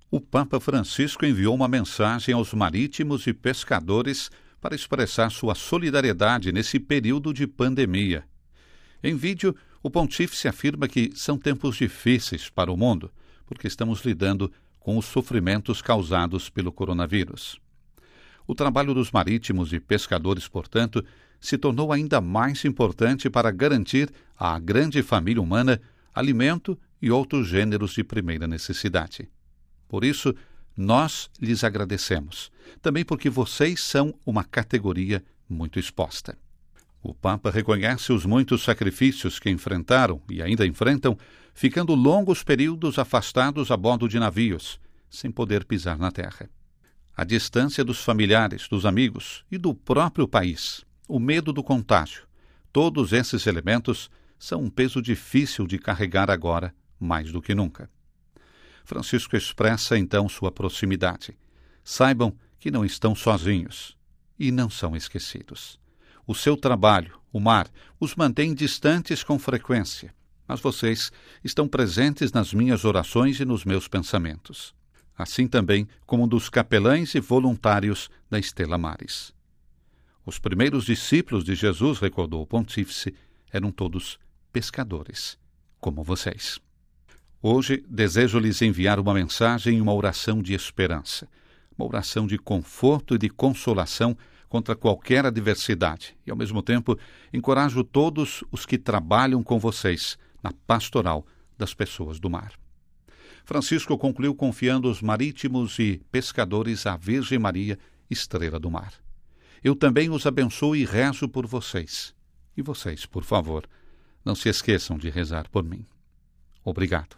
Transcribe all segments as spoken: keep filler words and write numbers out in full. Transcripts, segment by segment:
O Papa Francisco enviou uma mensagem aos marítimos e pescadores para expressar sua solidariedade nesse período de pandemia. Em vídeo, o pontífice afirma que são tempos difíceis para o mundo, porque estamos lidando com os sofrimentos causados pelo coronavírus. O trabalho dos marítimos e pescadores, portanto, se tornou ainda mais importante para garantir à grande família humana alimento e outros gêneros de primeira necessidade. Por isso, nós lhes agradecemos, também porque vocês são uma categoria muito exposta. O Papa reconhece os muitos sacrifícios que enfrentaram e ainda enfrentam, ficando longos períodos afastados a bordo de navios, sem poder pisar na terra. A distância dos familiares, dos amigos e do próprio país, o medo do contágio, todos esses elementos são um peso difícil de carregar agora, mais do que nunca. Francisco expressa então sua proximidade. Saibam que não estão sozinhos e não são esquecidos. O seu trabalho, o mar, os mantém distantes com frequência, mas vocês estão presentes nas minhas orações e nos meus pensamentos. Assim também como dos capelães e voluntários da Stella Maris. Os primeiros discípulos de Jesus, recordou o pontífice, eram todos pescadores, como vocês. Hoje, desejo-lhes enviar uma mensagem e uma oração de esperança, uma oração de conforto e de consolação contra qualquer adversidade, e, ao mesmo tempo, encorajo todos os que trabalham com vocês na pastoral das pessoas do mar. Francisco concluiu confiando os marítimos e pescadores à Virgem Maria, estrela do mar. Eu também os abençoo e rezo por vocês. E vocês, por favor, não se esqueçam de rezar por mim. Obrigado.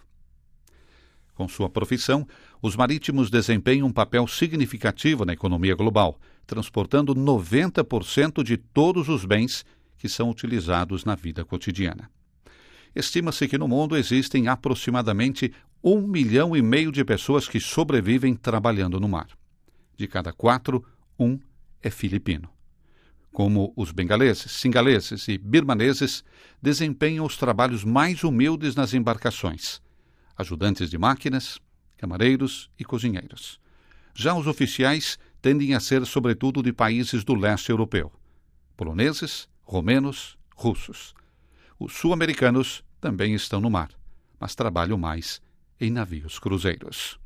Com sua profissão, os marítimos desempenham um papel significativo na economia global, transportando noventa por cento de todos os bens que são utilizados na vida cotidiana. Estima-se que no mundo existem aproximadamente um milhão e meio de pessoas que sobrevivem trabalhando no mar. De cada quatro, um é filipino. Como os bengaleses, singaleses e birmaneses desempenham os trabalhos mais humildes nas embarcações, ajudantes de máquinas, camareiros e cozinheiros. Já os oficiais tendem a ser sobretudo de países do leste europeu, poloneses, romenos, russos. Os sul-americanos também estão no mar, mas trabalham mais em navios cruzeiros.